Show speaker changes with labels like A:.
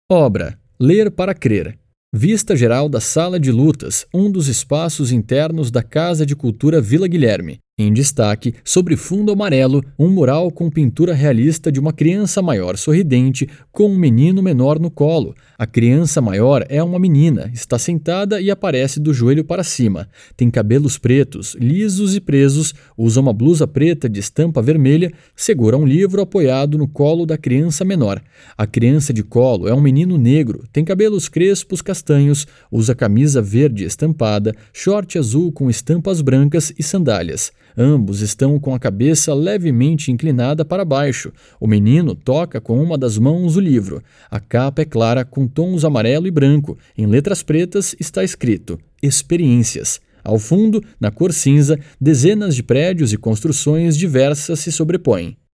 A: Obra Ler para Crer. Vista geral da Sala de Lutas, um dos espaços internos da Casa de Cultura Vila Guilherme. Em destaque, sobre fundo amarelo, um mural com pintura realista de uma criança maior sorridente com um menino menor no colo. A criança maior é uma menina, está sentada e aparece do joelho para cima. Tem cabelos pretos, lisos e presos, usa uma blusa preta de estampa vermelha, segura um livro apoiado no colo da criança menor. A criança de colo é um menino negro, tem cabelos crespos castanhos, usa camisa verde estampada, short azul com estampas brancas e sandálias. Ambos estão com a cabeça levemente inclinada para baixo. O menino toca com uma das mãos o livro. A capa é clara com tons amarelo e branco. Em letras pretas está escrito Experiências. Ao fundo, na cor cinza, dezenas de prédios e construções diversas se sobrepõem.